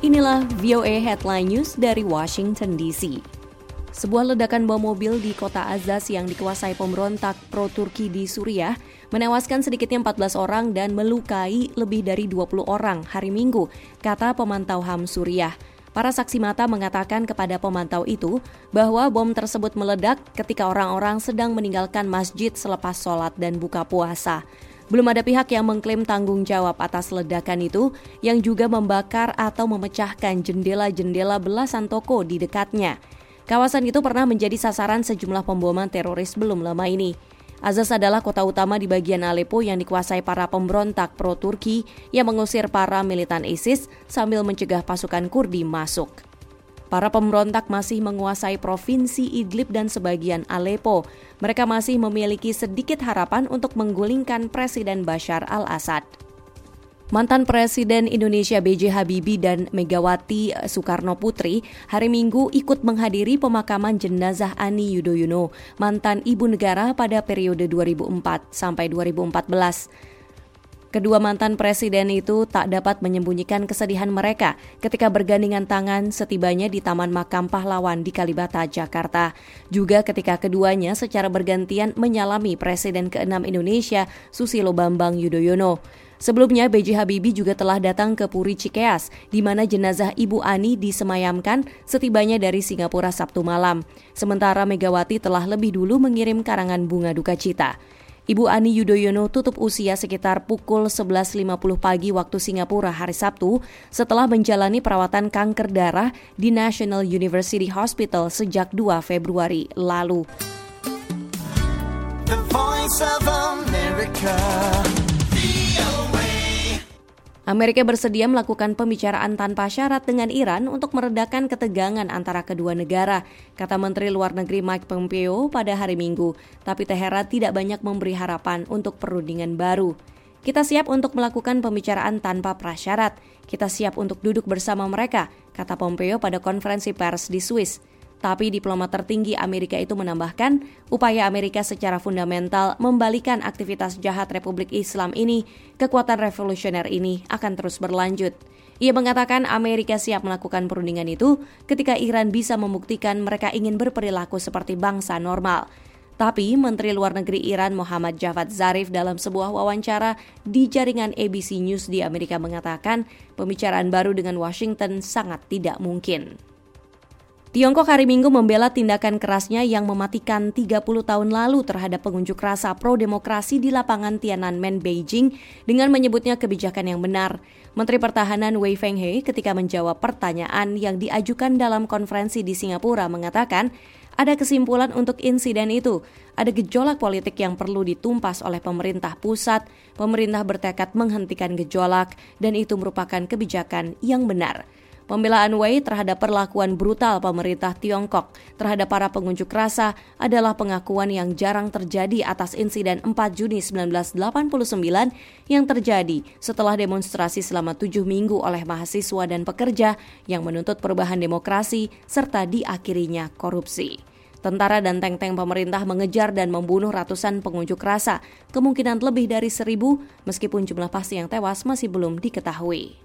Inilah VOA Headline News dari Washington DC. Sebuah ledakan bom mobil di kota Azaz yang dikuasai pemberontak pro-Turki di Suriah menewaskan sedikitnya 14 orang dan melukai lebih dari 20 orang hari Minggu, kata pemantau HAM Suriah. Para saksi mata mengatakan kepada pemantau itu bahwa bom tersebut meledak ketika orang-orang sedang meninggalkan masjid selepas sholat dan buka puasa. Belum ada pihak yang mengklaim tanggung jawab atas ledakan itu yang juga membakar atau memecahkan jendela-jendela belasan toko di dekatnya. Kawasan itu pernah menjadi sasaran sejumlah pemboman teroris belum lama ini. Azaz adalah kota utama di bagian Aleppo yang dikuasai para pemberontak pro-Turki yang mengusir para militan ISIS sambil mencegah pasukan Kurdi masuk. Para pemberontak masih menguasai provinsi Idlib dan sebagian Aleppo. Mereka masih memiliki sedikit harapan untuk menggulingkan Presiden Bashar al-Assad. Mantan Presiden Indonesia B.J. Habibie dan Megawati Soekarno Putri hari Minggu ikut menghadiri pemakaman jenazah Ani Yudhoyono, mantan ibu negara pada periode 2004 sampai 2014. Kedua mantan presiden itu tak dapat menyembunyikan kesedihan mereka ketika bergandingan tangan setibanya di Taman Makam Pahlawan di Kalibata, Jakarta. Juga ketika keduanya secara bergantian menyalami Presiden ke-6 Indonesia, Susilo Bambang Yudhoyono. Sebelumnya, B.J. Habibie juga telah datang ke Puri Cikeas, di mana jenazah Ibu Ani disemayamkan setibanya dari Singapura Sabtu malam. Sementara Megawati telah lebih dulu mengirim karangan bunga duka cita. Ibu Ani Yudhoyono tutup usia sekitar pukul 11.50 pagi waktu Singapura hari Sabtu setelah menjalani perawatan kanker darah di National University Hospital sejak 2 Februari lalu. The Voice of America. Amerika bersedia melakukan pembicaraan tanpa syarat dengan Iran untuk meredakan ketegangan antara kedua negara, kata Menteri Luar Negeri Mike Pompeo pada hari Minggu. Tapi Teheran tidak banyak memberi harapan untuk perundingan baru. Kita siap untuk melakukan pembicaraan tanpa prasyarat. Kita siap untuk duduk bersama mereka, kata Pompeo pada konferensi pers di Swiss. Tapi diplomat tertinggi Amerika itu menambahkan, upaya Amerika secara fundamental membalikan aktivitas jahat Republik Islam ini, kekuatan revolusioner ini akan terus berlanjut. Ia mengatakan Amerika siap melakukan perundingan itu ketika Iran bisa membuktikan mereka ingin berperilaku seperti bangsa normal. Tapi Menteri Luar Negeri Iran Muhammad Javad Zarif dalam sebuah wawancara di jaringan ABC News di Amerika mengatakan pembicaraan baru dengan Washington sangat tidak mungkin. Tiongkok hari Minggu membela tindakan kerasnya yang mematikan 30 tahun lalu terhadap pengunjuk rasa pro-demokrasi di lapangan Tiananmen, Beijing dengan menyebutnya kebijakan yang benar. Menteri Pertahanan Wei Fenghe ketika menjawab pertanyaan yang diajukan dalam konferensi di Singapura mengatakan ada kesimpulan untuk insiden itu. Ada gejolak politik yang perlu ditumpas oleh pemerintah pusat. Pemerintah bertekad menghentikan gejolak dan itu merupakan kebijakan yang benar. Pembelaan Wei terhadap perlakuan brutal pemerintah Tiongkok terhadap para pengunjuk rasa adalah pengakuan yang jarang terjadi atas insiden 4 Juni 1989 yang terjadi setelah demonstrasi selama 7 minggu oleh mahasiswa dan pekerja yang menuntut perubahan demokrasi serta diakhirinya korupsi. Tentara dan tank-tank pemerintah mengejar dan membunuh ratusan pengunjuk rasa, kemungkinan lebih dari 1.000 meskipun jumlah pasti yang tewas masih belum diketahui.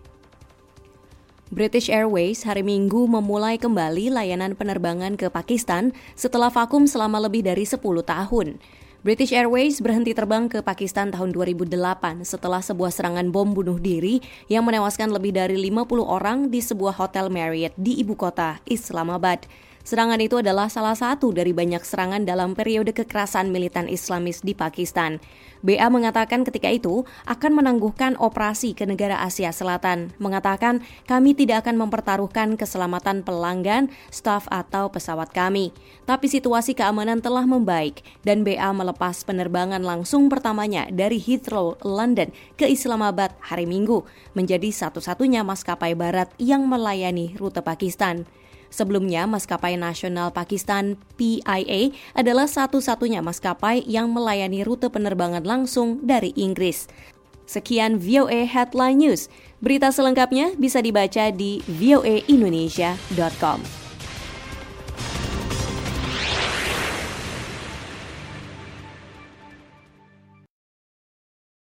British Airways hari Minggu memulai kembali layanan penerbangan ke Pakistan setelah vakum selama lebih dari 10 tahun. British Airways berhenti terbang ke Pakistan tahun 2008 setelah sebuah serangan bom bunuh diri yang menewaskan lebih dari 50 orang di sebuah hotel Marriott di ibu kota Islamabad. Serangan itu adalah salah satu dari banyak serangan dalam periode kekerasan militan Islamis di Pakistan. BA mengatakan ketika itu akan menangguhkan operasi ke negara Asia Selatan. Mengatakan kami tidak akan mempertaruhkan keselamatan pelanggan, staf atau pesawat kami. Tapi situasi keamanan telah membaik dan BA melepas penerbangan langsung pertamanya dari Heathrow, London ke Islamabad hari Minggu. Menjadi satu-satunya maskapai barat yang melayani rute Pakistan. Sebelumnya, maskapai nasional Pakistan PIA adalah satu-satunya maskapai yang melayani rute penerbangan langsung dari Inggris. Sekian VOA Headline News. Berita selengkapnya bisa dibaca di voaindonesia.com.